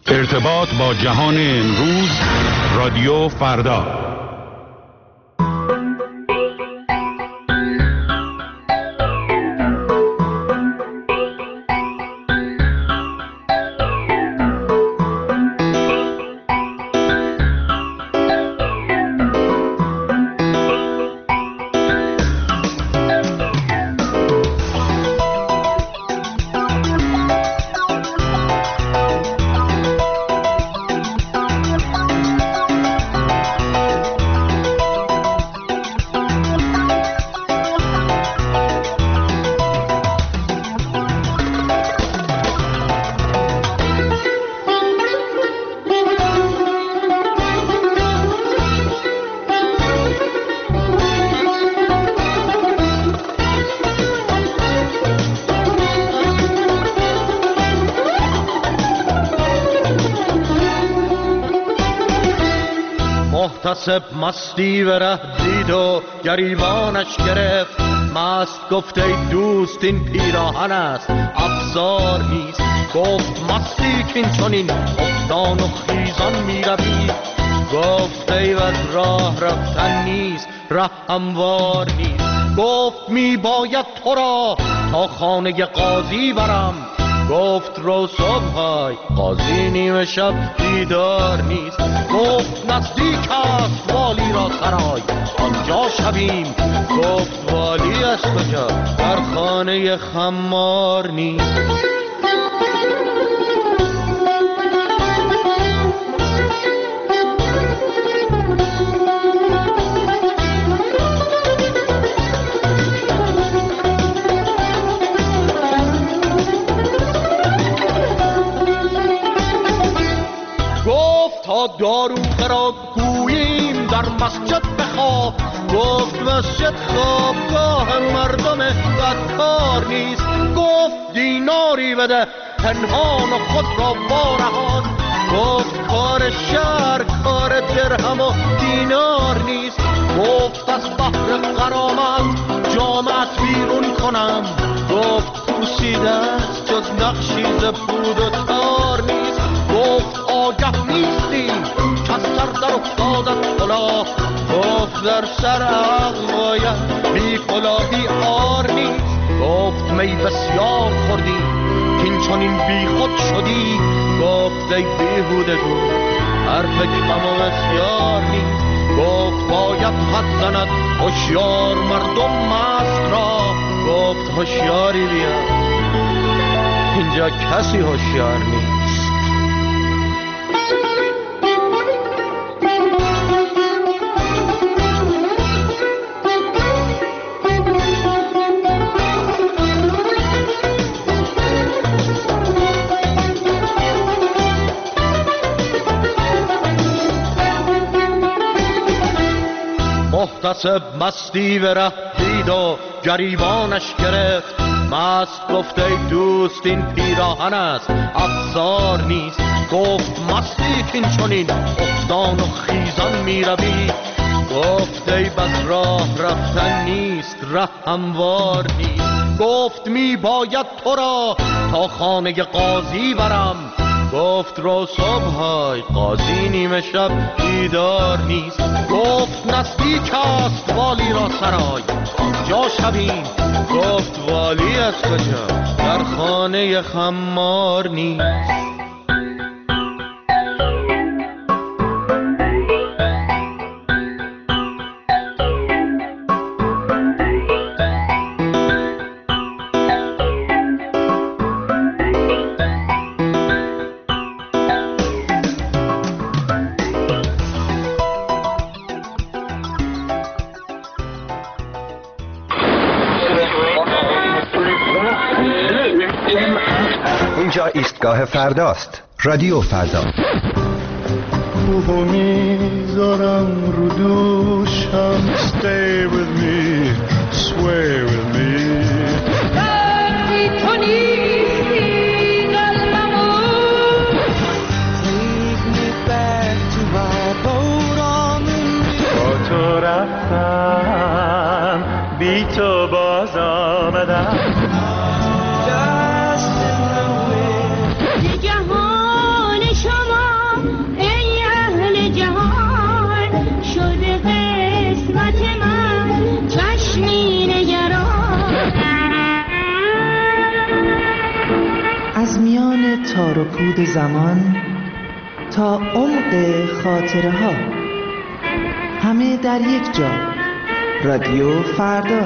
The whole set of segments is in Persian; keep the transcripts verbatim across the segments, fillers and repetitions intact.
ارتباط با جهان امروز، رادیو فردا. محتسب مستی و ره دید و گریبانش گرفت، مست گفت ای دوست این پیراهن است افزار نیست. گفت مستی کین چنین افتان و خیزان می روی، گفت ای بر راه رفتن نیست ره هموار نیست. گفت می باید تو را تا خانه قاضی برم، گفت رو صبحای قاضی نیمه شب دیدار نیست. گفت نزدیک است والی را سرای آنجا شویم، گفت والی از کجا در خانه خمار نیست. تا داروغه را گوییم در مسجد بخواب، گفت مسجد خوابگاه مردم بدکار نیست. گفت دیناری بده پنهان و خود را وارهان، گفت کار شهر کار درهم و دینار نیست. گفت از بحر غرامت جامعت بیرون کنم، گفت پوسیده است جز نقشی ز پود و تار نیست. گفت آگه نیستی کس سر در افتادت کلاه، گفت در سر عقل باید بی کلاهی عار نیست. گفت می بسیار خوردی کین چنین بی خود شدی، گفت ای بیهودگو حرف کم و بسیار نیست. گفت باید حد زند هوشیار مردم مست را، گفت هوشیاری بیا اینجا کسی هوشیار نیست. محتسب مستی و ره دید و گریبانش گرفت، مست گفت ای دوست این پیراهن است افزار نیست. گفت مستی کین چنین افتان و خیزان می روی، گفت ای بس راه رفتن نیست ره هموار نیست. گفت می باید تو را تا خانه قاضی برم، گفت رو صبحای قاضی نیمه شب دیدار نیست. گفت نزدیک است والی را سرای آنجا شویم، گفت والی از کجا در خانه خمار نیست. اینجا ایستگاه فرداست، رادیو فردا. روحو میذارم رو دوشم، stay with me, sway with me. وقتی تو نیستی قلبمو Take me back to my boat on the Nile. با تو رفتم بی تو باز آمدم، نگهان شما میان تار و پود زمان تا عمق خاطره ها، همه در یک جا. رادیو فردا.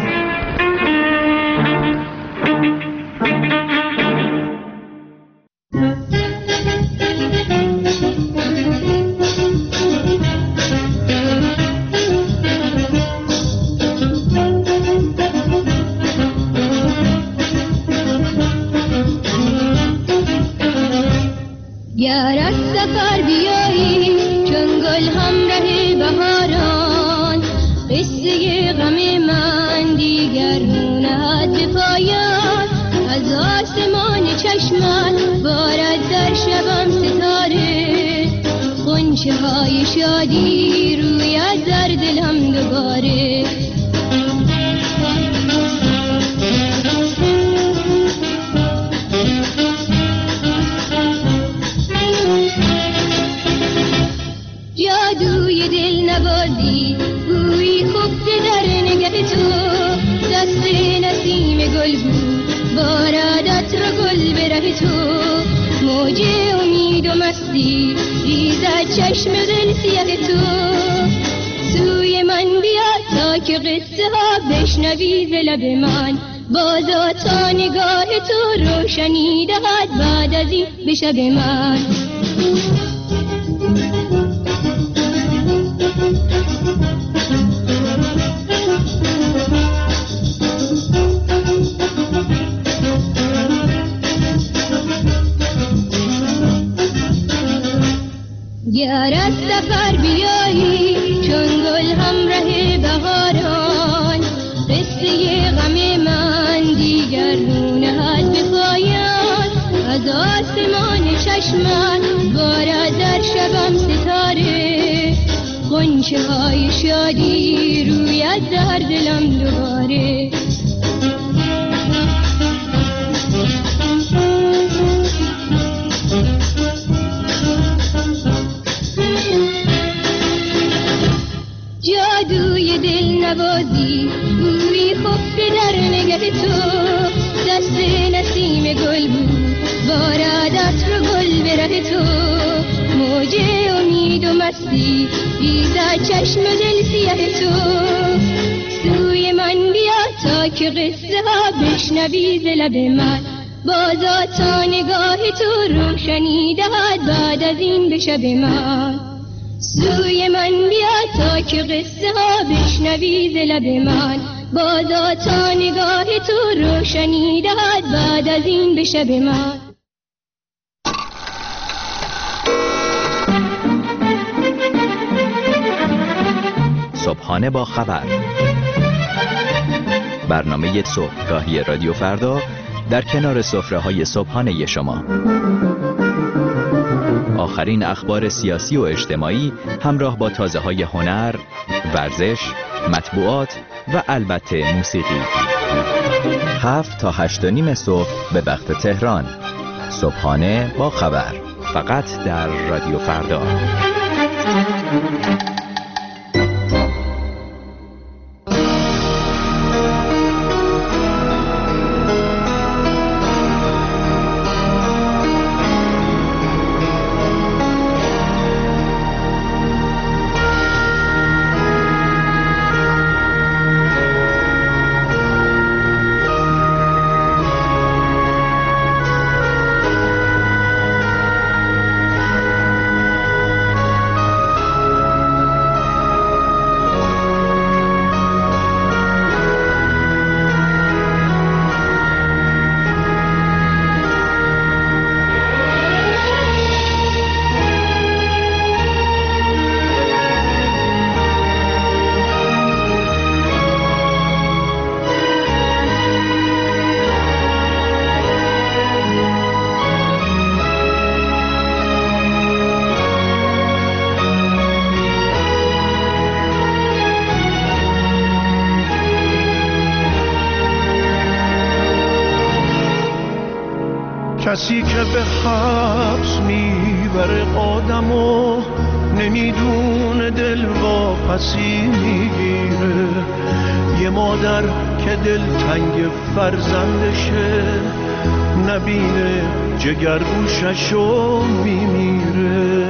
گر از سفر بیایی چون گل همراه بهاران، قصه غم من دیگر نهد به پایان. از آسمان چشمت بارد در شبم ستاره، غنچه های شادی روید در دلم دوباره. جادوی دل نوازی بوی خفته در نگه تو، دست نسیم گل بود بارد عطر گل به ره تو. موج امید و مستی ریزد چشم دل سیاه تو، سوی من بیا تا که قصه ها بشنوی ز لب من. بازا تا نگاه تو روشنی دهد بعد از این به شب من. گر از سفر بیایی چون گل همراه بهاران، قصه غم من دیگر نهد به پایان. از آسمان چشمت بارد در شبم ستاره، غنچه های شادی روید در دلم دوباره. جادوی دل نوازی بوی خفته در نگه تو، دست نسیم گل بود بارد عطر گل به ره تو. موج امید و مستی ریزد چشم دل سیاه تو، سوی من بیا تا که قصه ها بشنوی ز لب من. بازا تا نگاه تو روشنی دهد بعد از این به شب من. سوی من بیا تا که قصه ها بشنوی ز لب من. بازا تا نگاه تو روشنی دهد بعد از این به شب من. صبحانه با خبر، برنامه صبحگاهی رادیو فردا در کنار سفره‌های صبحانه شما. آخرین اخبار سیاسی و اجتماعی همراه با تازه‌های هنر، ورزش، مطبوعات و البته موسیقی. هفت تا هشت و نیم صبح به وقت تهران. صبحانه با خبر، فقط در رادیو فردا. کسی که به حبس میبره آدمو نمیدونه دل واپسی میگیره. یه مادر که دل تنگ فرزندشه نبینه جگر گوششو میمیره.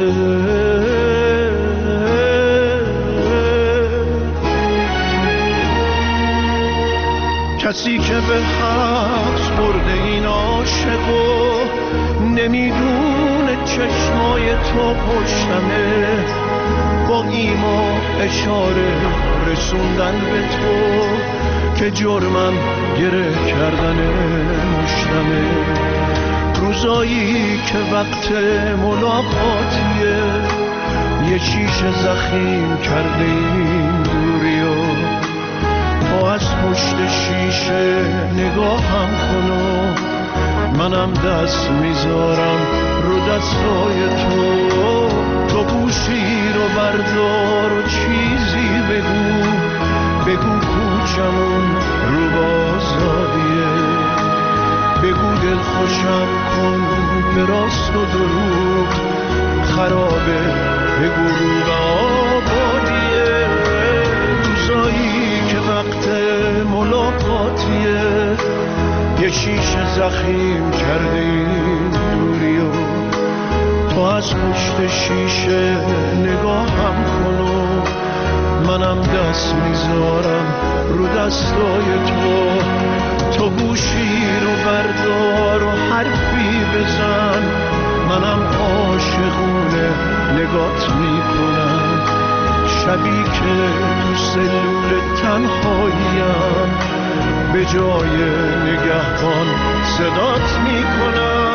کسی که به حبس برده این عاشقو نمیدونه چشمای تو پشتمه، با ایما اشاره رسوندن به تو که جرمم گره کردن مشتمه. روزایی که وقت ملاقاتیه یه شیشه زخیم کرده این دوریو، تو از پشت شیشه نگاهم کن و منم دست میذارم رو دستای تو. تو گوشی رو بردار و چیزی بگو، بگو کوچمون رو بازادیه، بگو دل خوشم کن به راست و دروغ خرابه، بگو رو به آبادیه. روزایی که وقت ملاقاتیه یه شیشه زخیم کرده این دوریو، تو از پشت شیشه نگاهم کن و منم دست میذارم رو دستای تو. تو گوشی رو بردار و حرفی بزن، منم عاشقونه نگات میکنم. شبی که تو سلول تنهاییم به جای نگهبان صدات میکنم.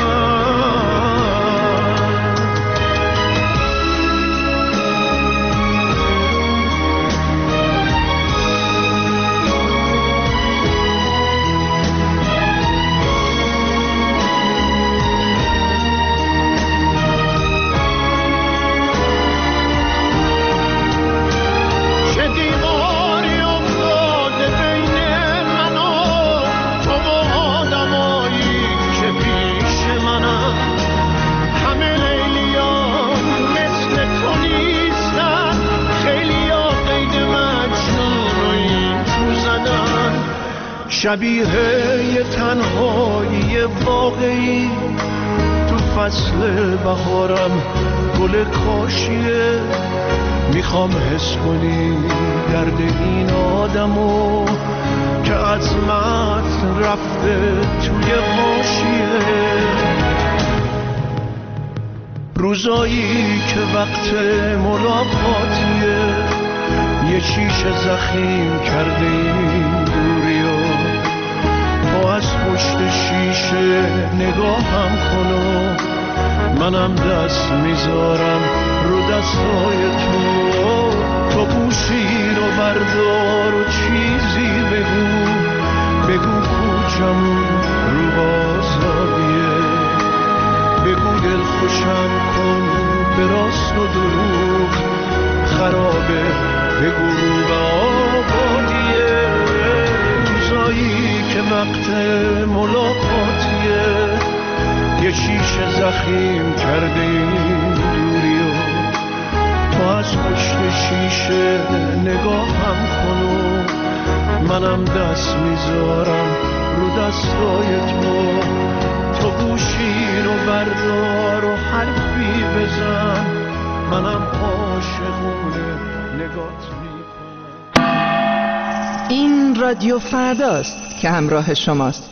شبیه یه تنهایی واقعی تو فصل بهارم گل کاشیه، میخوام حس کنی درد این آدمو که عظمت رفته توی غاشیه. روزایی که وقت ملاقاتیه یه شیشه زخیم کرده این دوریو، تو از پشت شیشه نگاهم کن و منم دست میذارم رو دستای تو. تو گوشی رو بردار و چیزی بگو، بگو کوچمون رو بازادیه، بگو دل خوشم کن به راست و دروغ خرابه، بگو رو به آبادیه. روزایی که وقت ملاقاتیه یه شیشه زخیم کرده این دوریو، تو از پشت شیشه نگاهم کن و منم دست میذارم رو دستای تو. تو گوشی رو بردار و حرفی بزن، منم عاشقونه نگات میکنم. این رادیو فرداست که همراه شماست.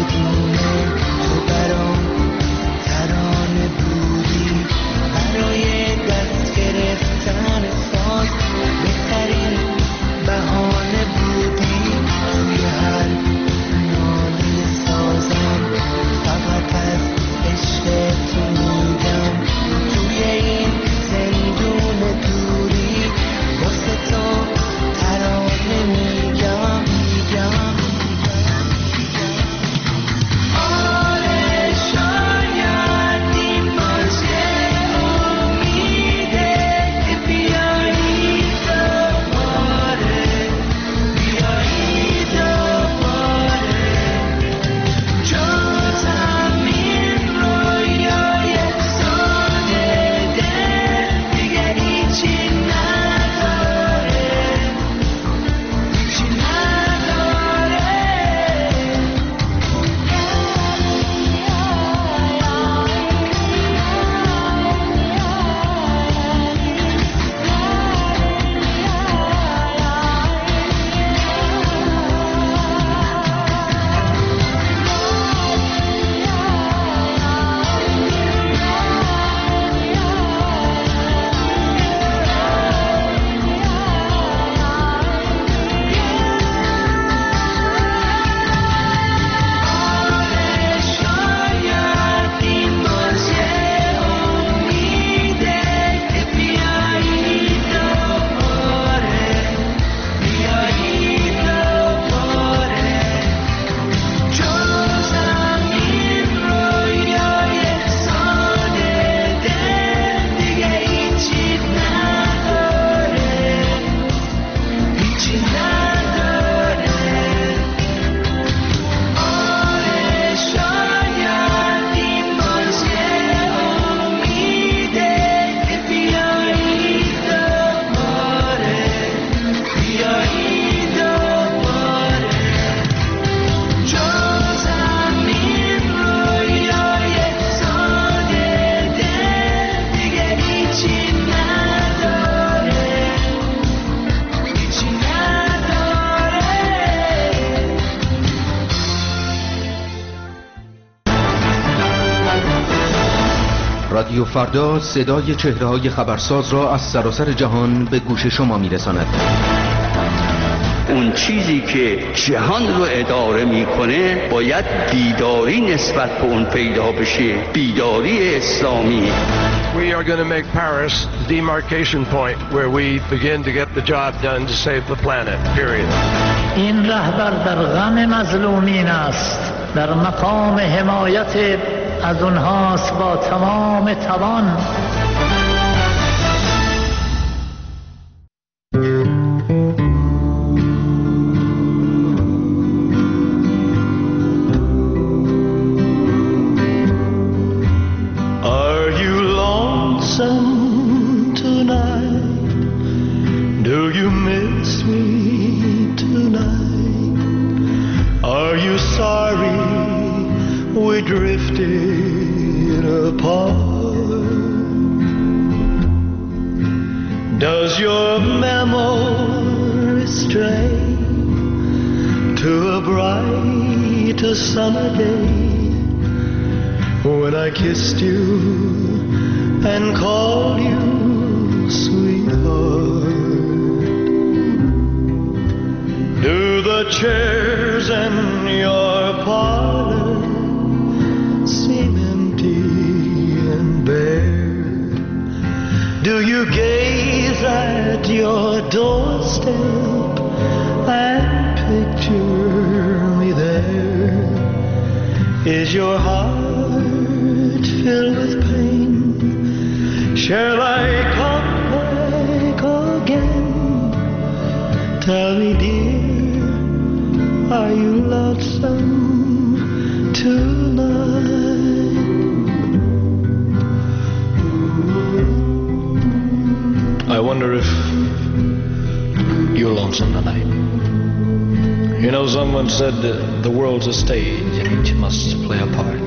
رادیو فردا صدای چهره‌های خبرساز را از سراسر جهان به گوش شما می‌رساند. اون چیزی که جهان رو اداره میکنه باید بیداری نسبت به اون پیدا بشه، بیداری اسلامی. We are going to make Paris the demarcation point where we begin to get the job done to save the planet. Period. این رهبر در غم مظلومین است، در مقام حمایت از اونهاست با تمام توان. Does your memory stray to a bright summer day when I kissed you and called you sweetheart? Do the chairs in your parlor seem empty and bare? Do you gaze at your doorstep and picture me there? Is your heart filled with pain? Shall I come back again? Tell me, dear, are you lonesome tonight? I wonder if you're lonesome tonight. You know, someone said that the world's a stage and each must play a part.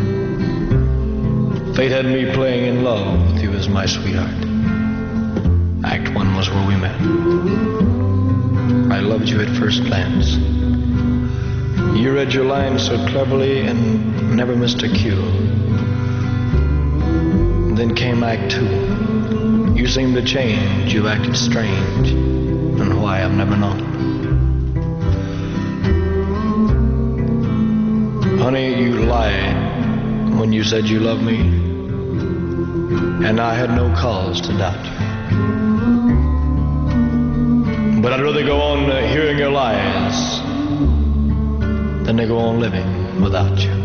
Fate had me playing in love with you as my sweetheart. Act one was where we met. I loved you at first glance. You read your lines so cleverly and never missed a cue. Then came Act Two. You seemed to change, you acted strange, and why I've never known. Honey, you lied when you said you loved me, and I had no cause to doubt you. But I'd rather go on uh, hearing your lies than to go on living without you.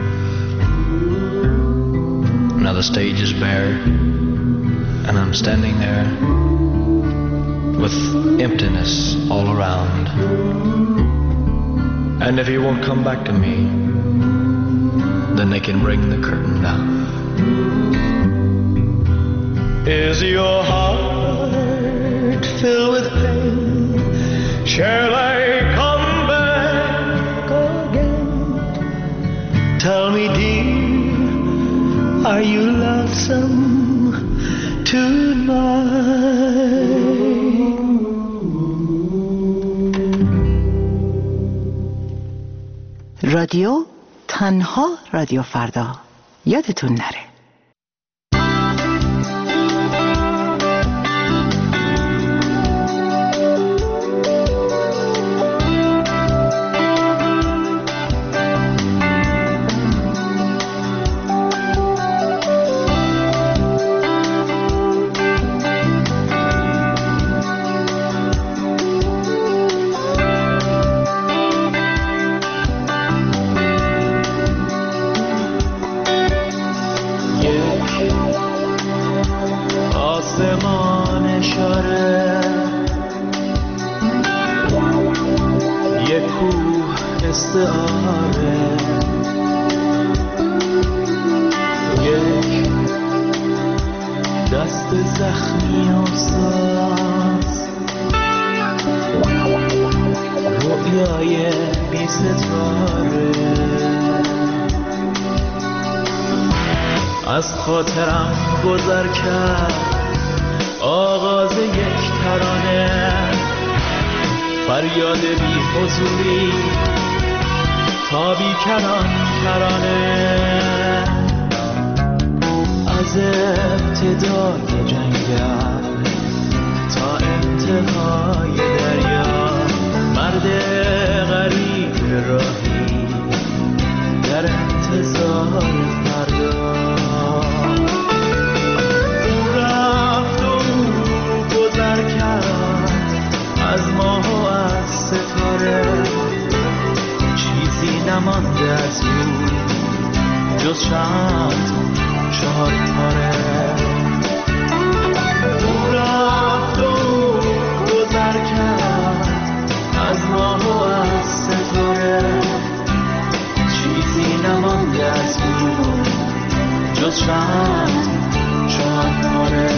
Now the stage is bare, and I'm standing there with emptiness all around. And if you won't come back to me, then they can bring the curtain down. Is your heart filled with pain? Shall I come back again? Tell me, dear, are you lonesome tonight? رادیو تنها رادیو فردا، یادتون نره. از خاطرم گذر کرد آغاز یک ترانه، فریاد بی حضوری تا بی کران کرانه. از ابتدای جنگل تا انتهای دریا، مرد غریب راهی در انتظار فردا. از ماه و از ستاره چیزی نمانده از او جز چند چهار تاره. او رفت و گذر کرد از ماه و از ستاره، چیزی نمانده از او جز چند چهار تاره.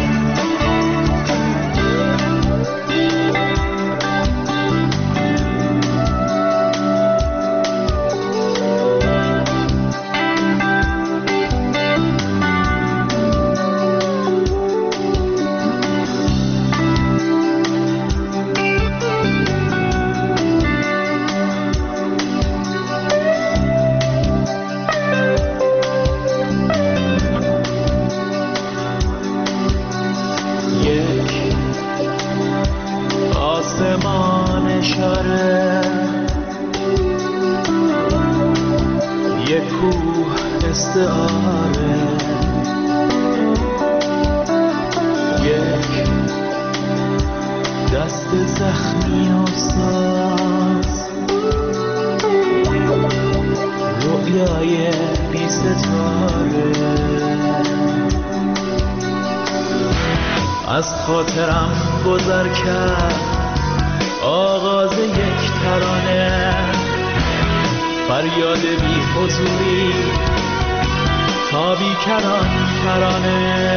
از خاطرم گذر کرد آغاز یک ترانه، فریاد بی حضوری تا بی کران کرانه.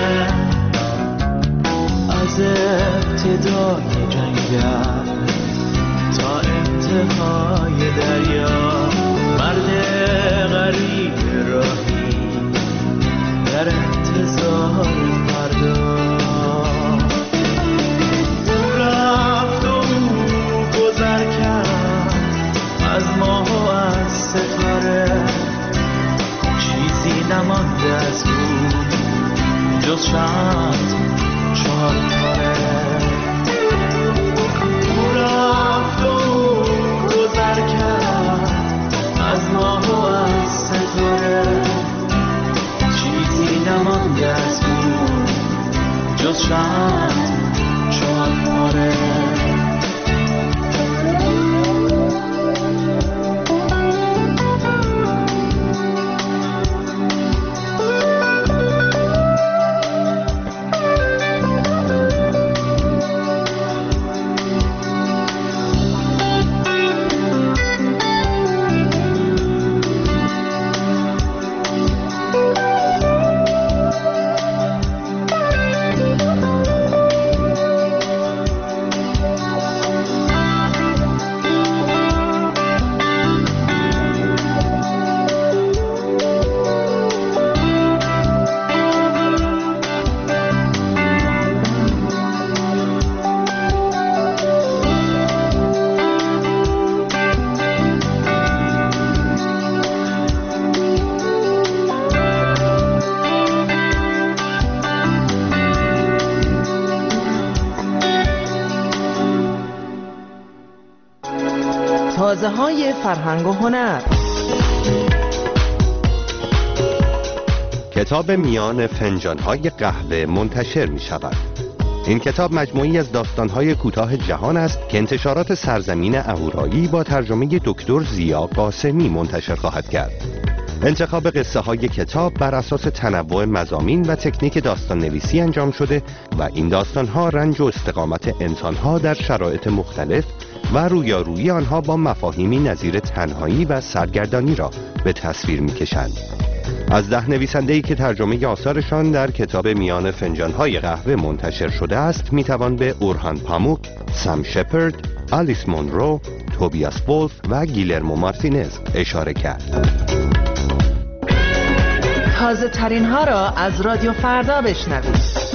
از ابتدای جنگل تا انتهای دریا، مرد غریب راهی در انتظار فردا. رفت و گذر کرد از ما جز چند چهار تاره. او رفت و گذر کرد از ماه و از ستاره، چیزی نمانده از او جز چند چهار تاره. تازه های فرهنگ و هنر. کتاب میان فنجان‌های قهوه منتشر می شود. این کتاب مجموعی از داستان‌های کوتاه جهان است که انتشارات سرزمین اهورایی با ترجمه دکتر ضیا قاسمی منتشر خواهد کرد. انتخاب قصه های کتاب بر اساس تنوع مضامین و تکنیک داستان نویسی انجام شده و این داستان ها رنج و استقامت انسان ها در شرایط مختلف و رویارویی آنها با مفاهیمی نظیر تنهایی و سرگردانی را به تصویر می کشند. از ده نویسنده‌ای که ترجمه آثارشان در کتاب میان فنجان‌های قهوه منتشر شده است می توان به اورهان پاموک، سام شپرد، آلیس مونرو، توبیاس وولف و گیلرمو مارتینز اشاره کرد. تازه ترین ها را از رادیو فردا بشنوید.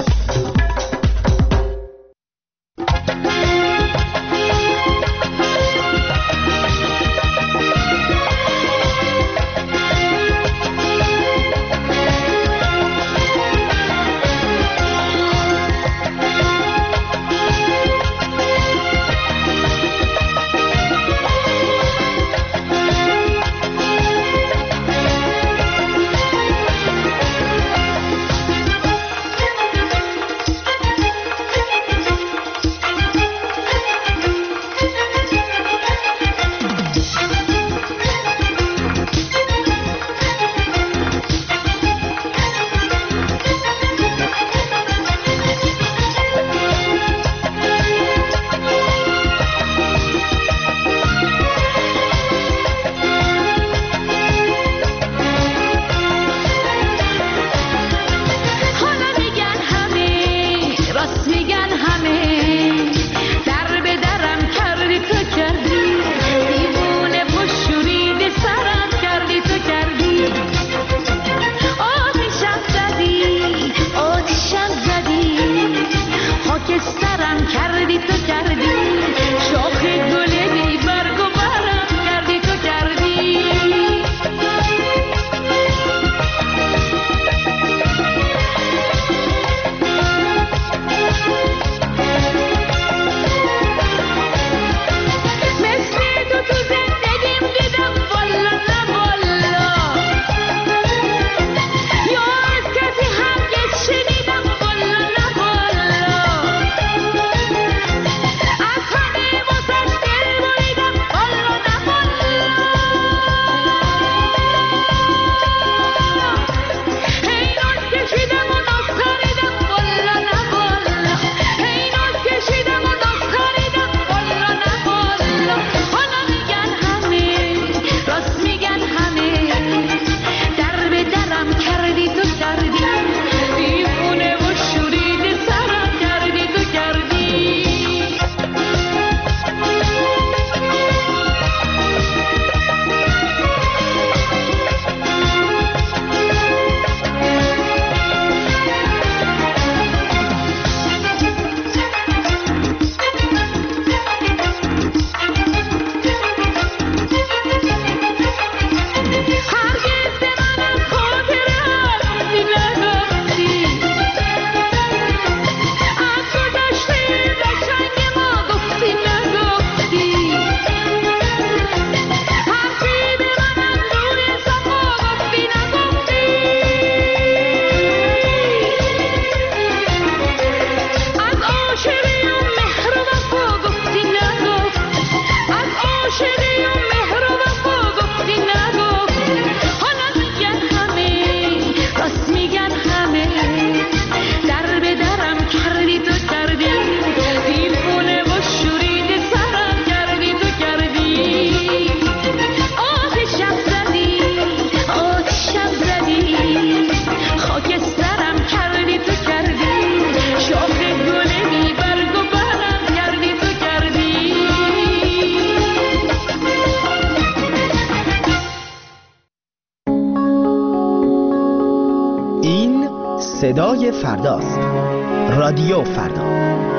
صدای فرداست. رادیو فردا.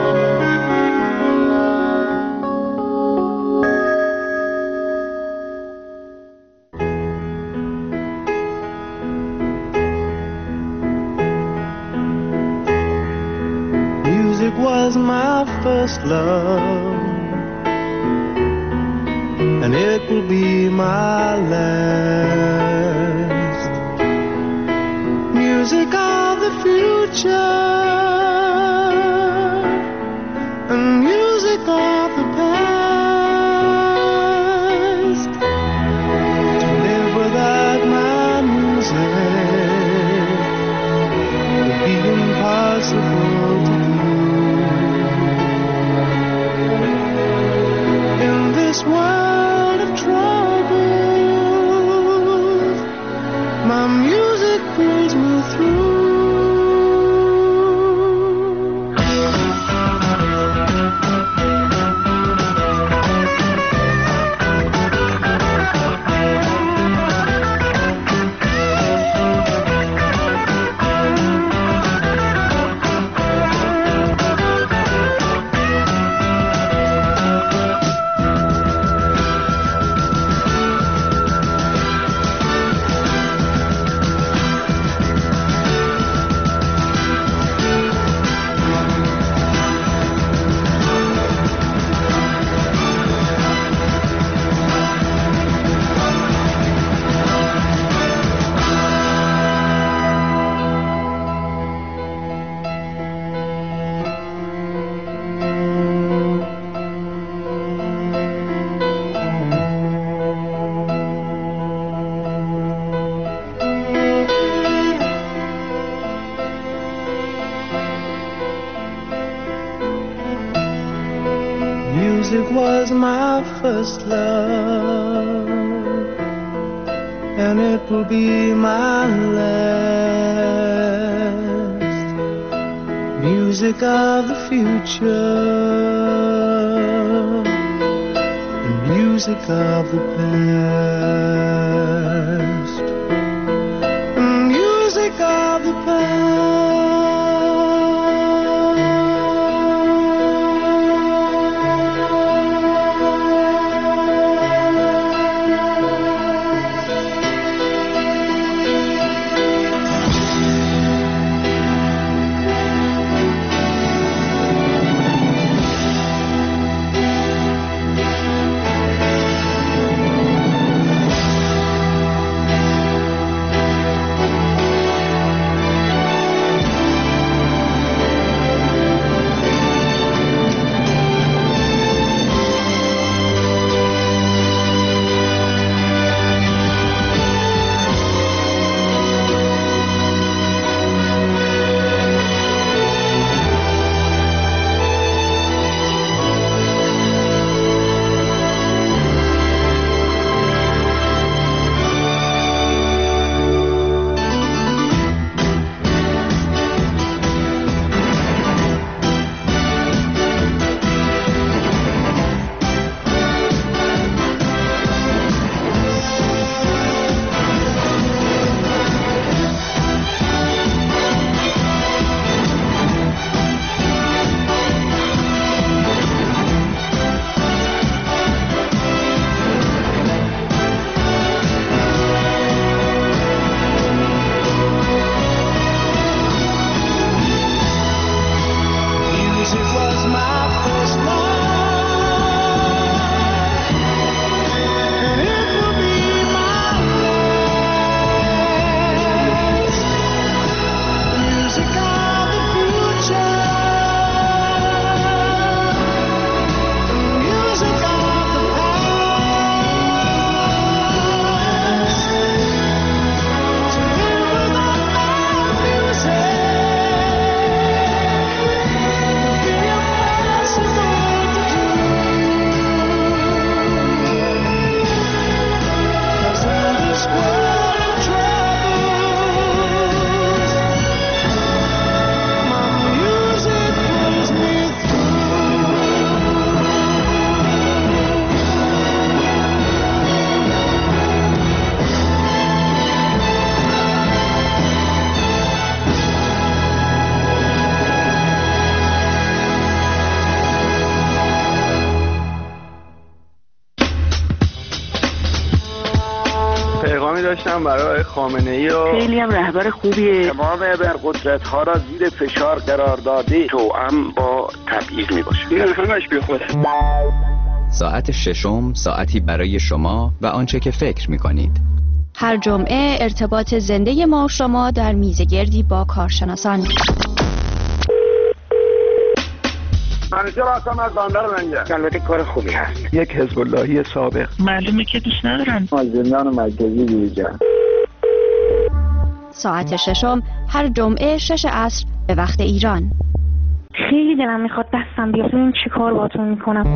Music was my first love, and it will be my last. Music of the future, and music of the past. To live without my music would be impossible to do. In this world of troubles, my music pulls me through. Music was my first love, and it will be my last. Music of the future, and music of the past, and music of the past. احترامی داشتم برای خامنه‌ای و خیلی هم رهبر خوبیه. تمام ابرقدرت‌ها را زیر فشار قرار داده، توأم با تبعیض میباشه. این همش بیخوده. ساعت ششم ساعتی برای شما و آنچه که فکر می‌کنید. هر جمعه ارتباط زنده ما و شما در میزگردی با کارشناسان. منیجر هستم از بندر منجر. البته کار خوبی هست. یک حزب اللهی سابق. معلومه که دوست ندارن. از زندان مرکزی بیرون. ساعت ششم هر جمعه شش عصر به وقت ایران. خیلی دلم میخواد دستم بیاد ببینم چی کار باهاتون میکنم.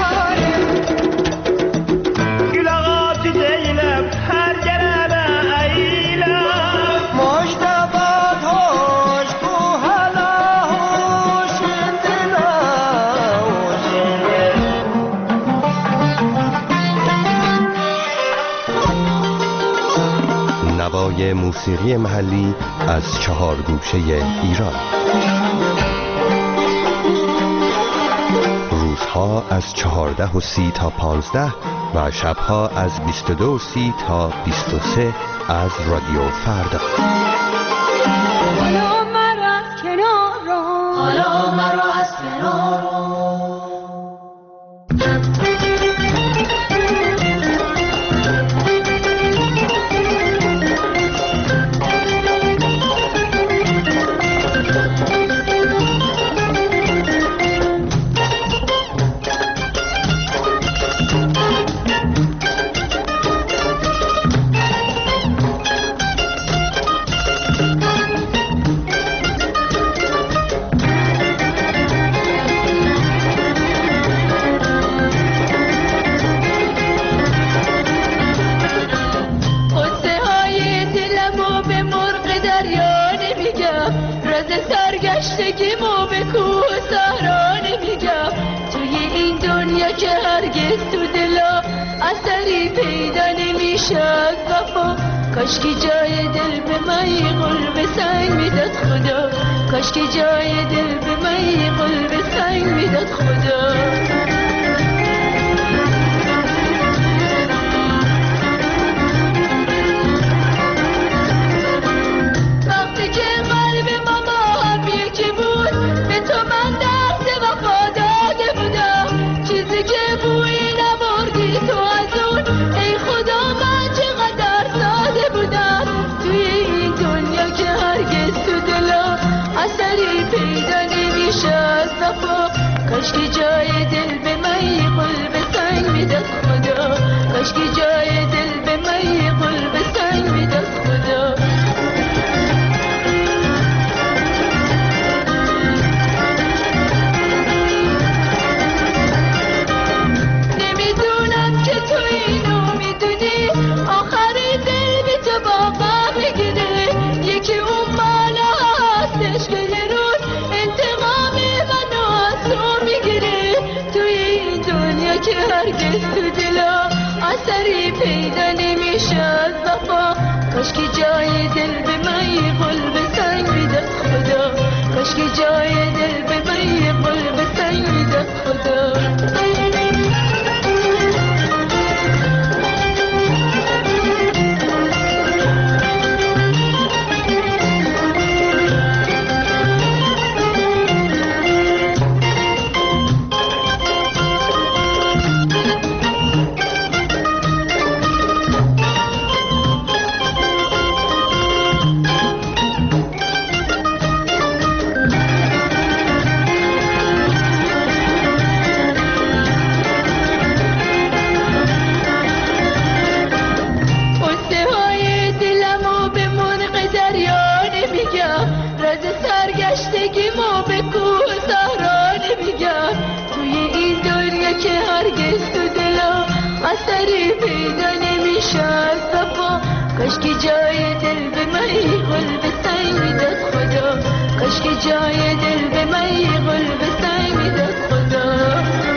Gül ağacı değilim her gelen ey نوای موسیقی محلی از چهار گوشه ایران. روزها از چهارده و سی تا پانزده و شبها از بیست و دو و سی تا بیست و سه از رادیو فردا. حالا مرا از کنار رو، حالا مرا از کنار رو. سرگشتگیمو به کوه صحرا نمیگم، توی این دنیا که هرگز تو دلا اثری پیدا نمیشه از وفا. کاشکی جای دل به من یه قلب سنگ میداد خدا، کاشکی جای دل به من یه قلب سنگ میداد خدا. کاشکی جای دل به من یه قلب سنگ میداد خدا، کاشکی جای دل به من یه قلب سنگ میداد خدا. نمیدونم که تو اینو میدونی، آخری دل بی تو با غم میگیره. یکی اون بالا هستش که یه روز انتقام منو از تو میگیره. توی این دنیا که هرگز تو دلا اثری پیدا نمیشه از وفا. کاشکی جای دل به من یه قلب سنگ میداد خدا، کاشکی جای دل به من یه قلب سنگ میداد خدا. سرگشتگیمو به کوه صحرا نمیگم، توی این دنیا که هرگز تو دلا اثری پیدا نمیشه از وفا. کاشکی جای دل به من یه قلب سنگ میداد خدا، کاشکی جای دل به من یه قلب سنگ میداد خدا.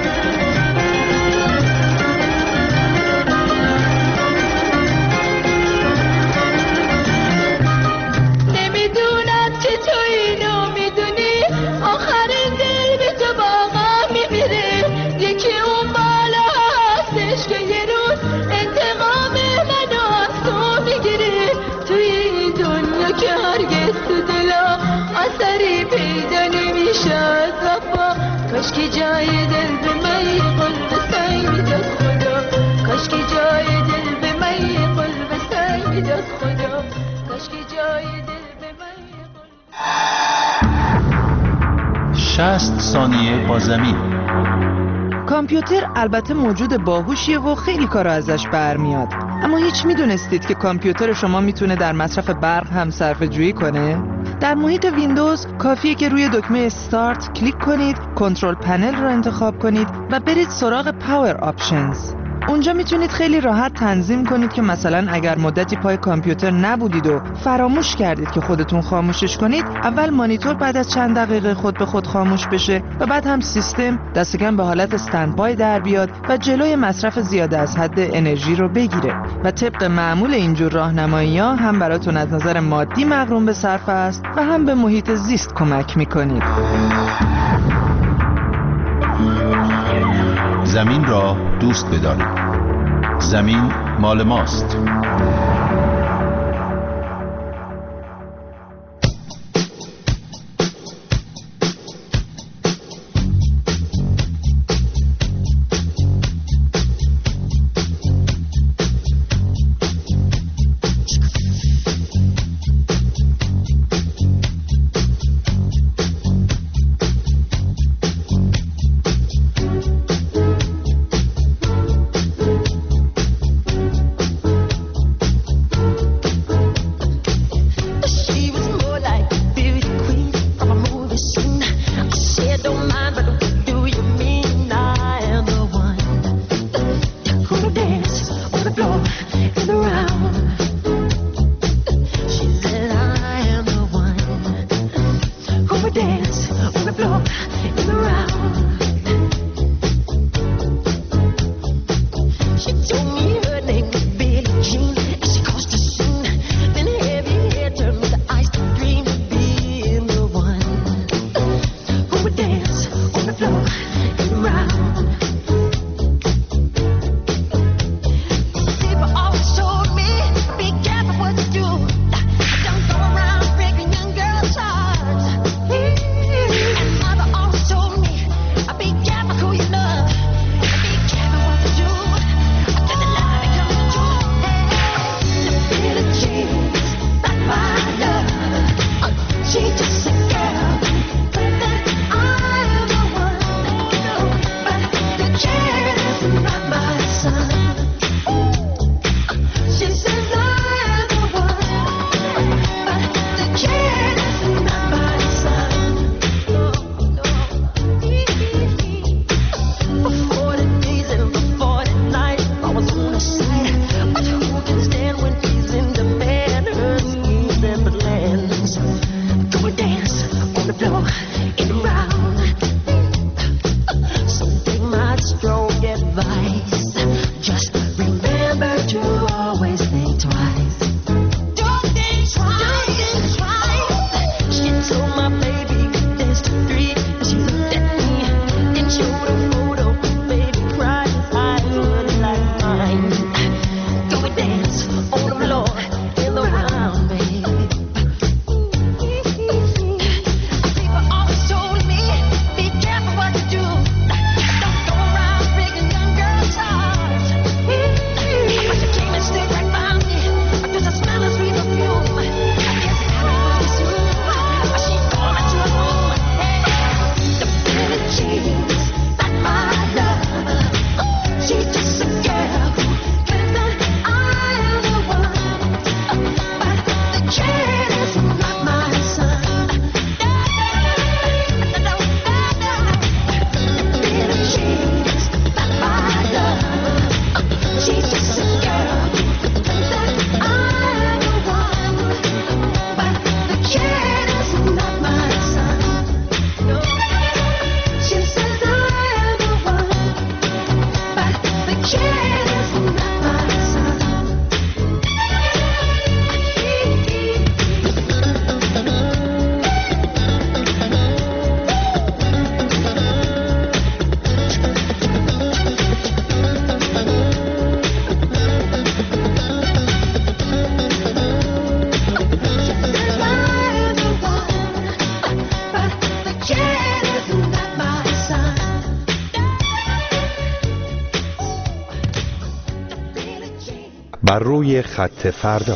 کاشکی جای دل به من یه قلب سنگ میداد خدا، کاشکی جای دل به من یه قلب سنگ میداد خدا، کاشکی جای دل به من یه قلب. شصت ثانیه با زمین. کامپیوتر البته موجود باهوشیه و خیلی کارا ازش برمیاد، اما هیچ میدونستید که کامپیوتر شما میتونه در مصرف برق هم صرفه جویی کنه؟ در محیط ویندوز کافیه که روی دکمه استارت کلیک کنید، کنترل پنل رو انتخاب کنید و برید سراغ پاور آپشنز. اونجا میتونید خیلی راحت تنظیم کنید که مثلا اگر مدتی پای کامپیوتر نبودید و فراموش کردید که خودتون خاموشش کنید، اول مانیتور بعد از چند دقیقه خود به خود خاموش بشه و بعد هم سیستم دست کم به حالت استندبای در بیاد و جلوی مصرف زیاده از حد انرژی رو بگیره و طبق معمول اینجور راهنمایی‌ها هم براتون از نظر مادی مغروم به صرفه است و هم به محیط زیست کمک میکنید. زمین را دوست بدارید. زمین مال ماست. بر روی خط فردا.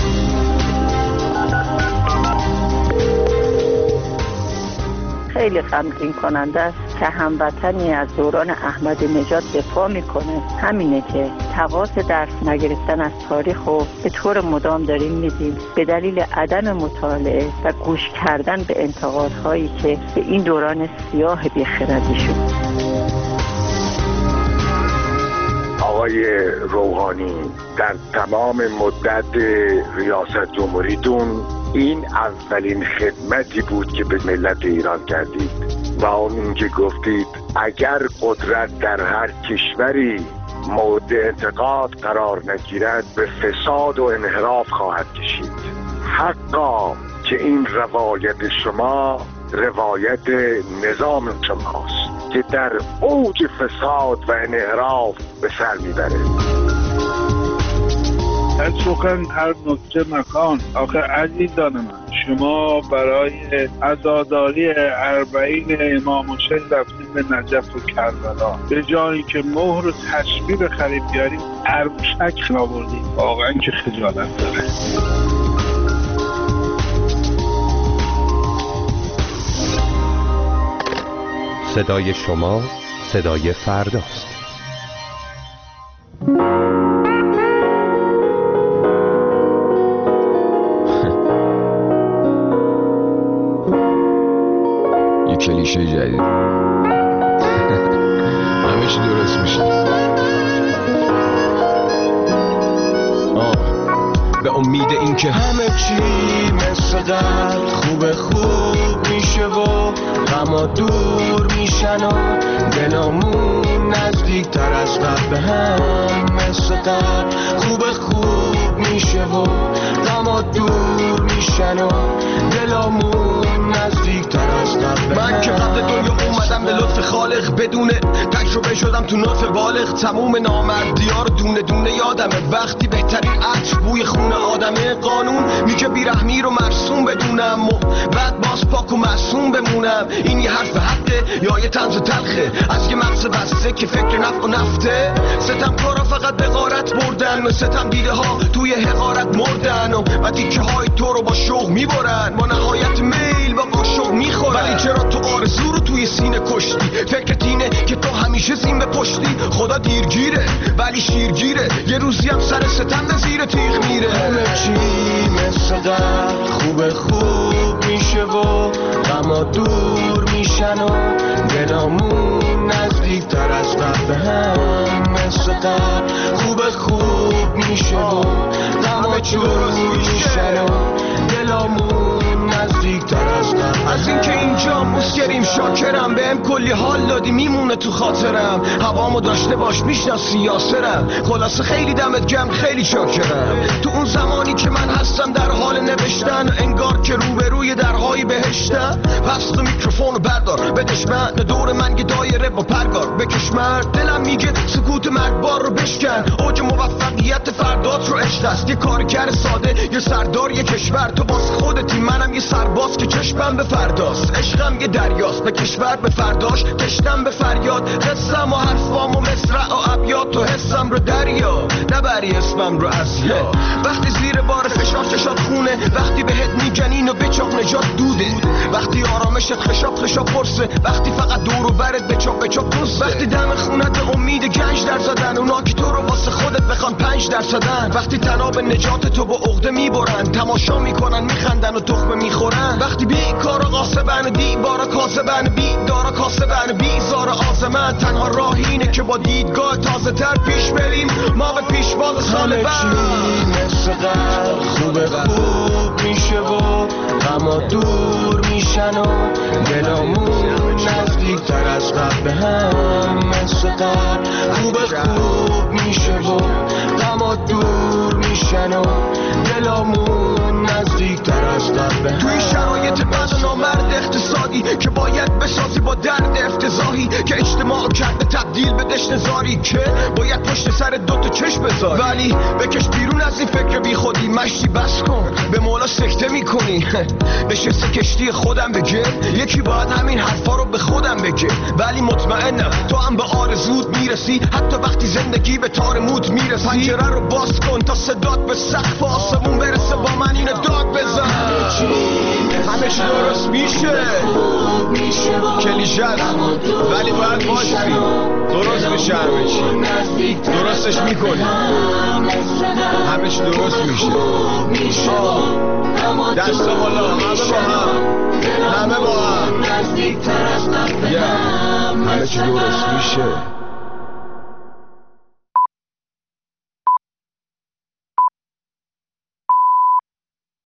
خیلی غمگین کننده است که هموطنی از دوران احمدی نژاد دفاع میکنه. همینه که تقاضا درس نگرفتن از تاریخ رو به طور مدام داریم میدیم به دلیل عدم مطالعه و گوش کردن به انتقادهایی که به این دوران سیاه بیخردی شد. آقای روحانی در تمام مدت ریاست جمهوریتون این اولین خدمتی بود که به ملت ایران کردید و اون که گفتید اگر قدرت در هر کشوری مورد انتقاد قرار نگیرد به فساد و انحراف خواهد کشید. حقا که این روایت شما روایت نظام شماست که در اوج فساد و انحراف به سر میبره. هر سخن هر نکته مکان. آخه عزیزان من، شما برای عزاداری اربعین امام حسین رفتیم به نجف و کربلا، به جایی که مهر و تسبیح بخرید بیاریم عروسک آوردیم. واقعا که خجالت داره. صدای شما صدای فرداست. یه کلیشه جدید. همه چی درست میشه. به امید این که همه چی مثل قبل خوب خوب میشه و غما دور میشن و دلامون نزدیک تر از قبل به هم مثل قبل خوب خوب میشه و غما دور میشن و دلامون نزدیک تر از قبل. من که قبل دنیا اومدم به لطف خالق بدون تجربه شدم تو نطف بالغ. تموم نامردی‌ها رو دونه دونه یادمه. وقتی بهترین عطر بوی خون آدمه. قانون میگه بیرحمی رو مرسوم بدونم و بعد باز پاک و معصوم بمونم. این یه حرف حقه یا یه طنز تلخه از یه مغز بسته که فکر نفع و نفته. ستم کارا فقط به غارت بردن و ستم دیده ها توی حقارت مردن و و دیکه های تو رو با شوق میبرن. با نهایت میل با قاشق میخورن. ولی چرا تو آرزو رو توی سینه کشتی؟ فکرت اینه که تو همیشه زین به پشتی. خدا دیرگیره ولی شیرگیره. یه روزی هم سر ستم به زیر تیغ میره. همه چی مثل قبل خوب خوب میشه و غما دور میشن و دلامون نزدیک تر از قبل به هم مثل قبل خوب خوب میشه و غما دور میشن و دلامون نزدیک تر از قبل. از این که اینجا مسکریم شاکرم. بهم کلی حال دادی میمونه تو خاطرم. هوامو داشته باش میشناسی یاسرم. خلاصه خیلی دمت گرم خیلی شاکرم. تو اون زمانی که من هستم در حال نوشتن انگار که روبروی درهای بهشتم. پس تو میکروفونو بردار بدش من دور من یه دایره با پرگار بکش مرد. دلم میگه سکوت مرگبار رو بشکن. اوج موفقیت فردات رو عشق است. یه کارگر ساده یه سردار یه کشور. تو باز خودتی منم یه سرباز که چشمم به فرداست. عشقم یه دریاست به کشور به فرداش. تشتم به فریاد قصم و حرفام و مصرع و ابیات. تو حسم رو دریا نبری اسمم رو از یا. وقتی زیر بار فشار چشات خونه. وقتی بهت میگنین و بچاق نجات دوده. وقتی آرامشت خشاب خشاب پرسه. وقتی فقط دور و برت بچاق بچاق پرسه. وقتی دم خونت امید گنج در زدن. اونا که تو رو واسه خودت بخوان پنج درصدن. وقتی تناب نجات تو با عقده میبرن. تماشا میکنن میخندن و تخمه میخورن. وقتی بی کارا قاسبن دیوارا کاسبن بی دارا کاسبن بیزار آزمن. تنها راه اینه که با دیدگاه تازه تر پیش بریم. ما به پیشواز سال بعد مثل قبل خوب خوب میشه و غما دور میشن و دلامون نزدیک تر از قبل به هم مثل قبل خوب خوب میشه و غما دور میشن و دلامون نزدیک تر از قبل به هم. توی شرایط بد و نامرد اقتصادی که باید بسازی با درد افتضاحی که اجتماع کرده تبدیل به دشت زاری که باید پشت سر دوتا چشم بذاری. ولی بکش بیرون از این فکر بی خودی. مشتی بس کن به مولا سکته میکنی. نشسته کشتی خودم بگه. یکی باید همین حرفا رو به خودم بگه. ولی مطمئنم تو هم به آرزوت میرسی. حتی وقتی زندگی به تار موت میرسی. پنجره رو باز کن تا صدات به سقف آسمون برسه. با من اینو داد بزن. همه چی درست میشه. کلیشه است ولی باید باشی. درست میشه همه چی. درستش میکنی. همه چی درست میشه. دست بالا همه با هم. همه با هم. همه چی درست میشه.